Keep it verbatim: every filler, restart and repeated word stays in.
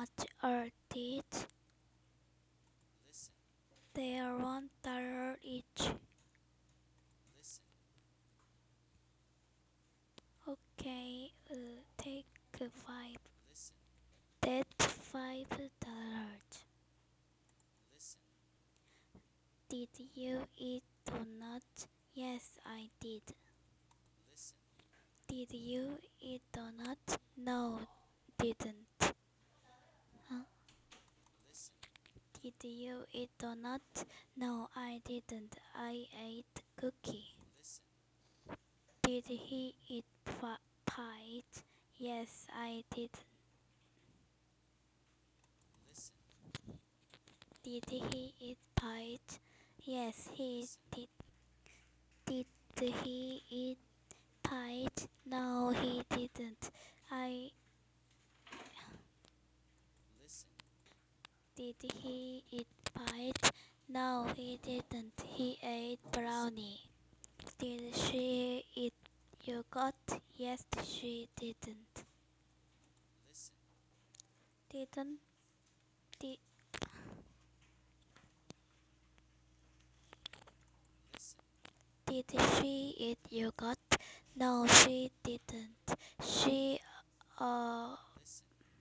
much are these? Listen. They are one dollar each. Listen. Okay, uh, take five. Listen. That's five dollars. Listen. Did you eat donuts? Yes, I did. Listen. Did you eat donuts? No, didn't. Huh? Listen. Did you eat donuts? No, I didn't. I ate cookie. Listen. Did he eat fi- pies? Yes, I did. Listen. Did he eat pies? Yes, he Listen. did. Did he eat pies? No, he didn't. I Listen. Did he eat pies? No, he didn't. He ate brownie. Did she eat yogurt? Yes, she didn't. Listen. Didn't did, Listen. did she eat yogurt? No, she didn't. She uh